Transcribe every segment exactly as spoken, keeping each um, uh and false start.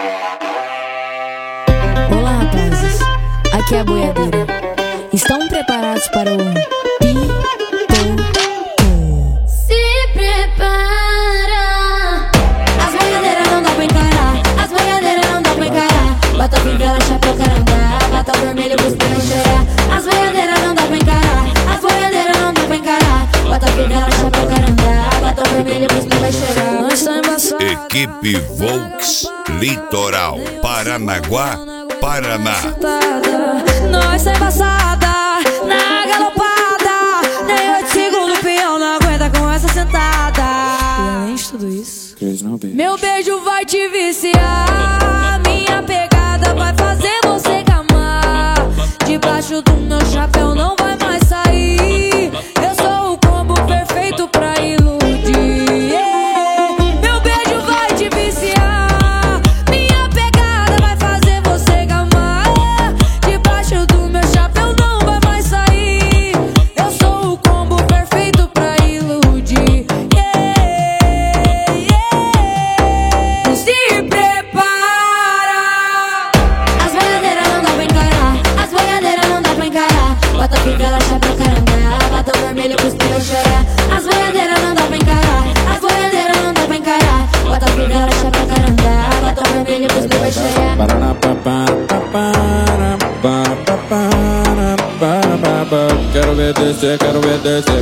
Olá, rapazes, aqui é a boiadeira. Estão preparados para o Pi-Pô-Pô? Se prepara. As boiadeiras não dá pra encarar, as boiadeiras não dá pra encarar. Bota fivela, chapéu, carandá, bota vermelho, cuspir e chorar. As boiadeiras não dá pra encarar, as boiadeiras não dá pra encarar. Bota fivela, chapéu, carandá, bota vermelho, cuspir e chorar. Nós tá embaçado. Equipe Volks, Litoral, Paranaguá, Paraná. Nós tá embaçada, na galopada. Nem oito segundos o peão não aguenta com essa sentada. E além de tudo isso, meu beijo vai te viciar. Minha pegada vai fazer você gamar. Debaixo do meu chapéu não vai mais sair. Eu sou o combo perfeito pra iludir. Yeah. Meu beijo vai te viciar. Minha pegada vai fazer você gamar. Debaixo do meu chapéu não vai mais sair. Eu sou o combo perfeito pra iludir. Yeah, yeah. Se prepara. As boiadeiras não dá pra encarar, as boiadeiras não dá pra encarar. Bota fivela, chapéu, carandá, bota o vermelho, cuspir e chorar. As boiadeiras não dá pra encarar, as boiadeiras não dá pra encarar. Bota fivela, chapéu, carandá, bota o vermelho, cuspir e chorar. Quero ver descer, quero ver descer.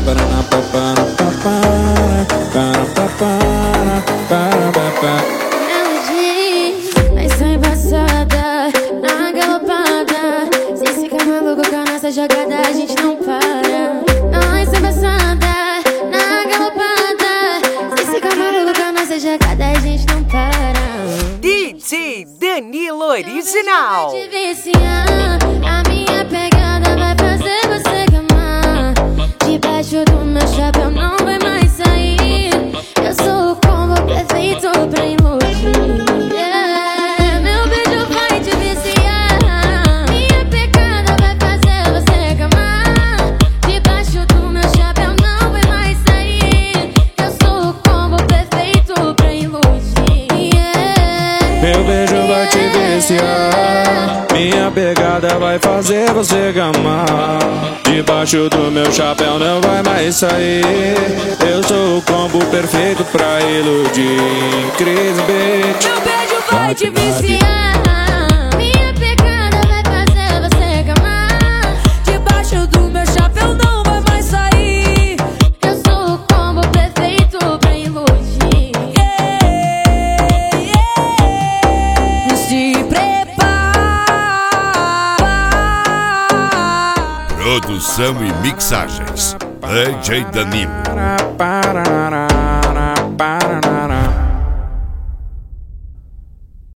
Ela diz, mas sou embaçada, na galopada. Se ficar maluco com a nossa jogada, a gente não para. Nós sou embaçada, na galopada. Se ficar maluco com a nossa jogada, a gente não para. D J Danilo Original. Vai te viciar, a minha pegada vai fazer você gamar. Debaixo do meu chapéu não vai mais sair. Eu sou o combo perfeito pra iludir. Yeah. Meu beijo vai te viciar. Minha pegada vai fazer você gamar. Debaixo do meu chapéu não vai mais sair. Eu sou o combo perfeito pra iludir. Yeah. Meu beijo vai te viciar. Minha pegada vai fazer você gamar. Debaixo do meu chapéu não vai mais sair. Eu sou o combo perfeito pra iludir. Cris, bitch. Meu beijo vai te viciar. Minha pegada vai fazer você gamar. Debaixo do meu chapéu não vai mais sair. Eu sou o combo perfeito pra iludir. Yeah, yeah. se prepara. Produção e mixagens, D J Danilo. Para, para, para.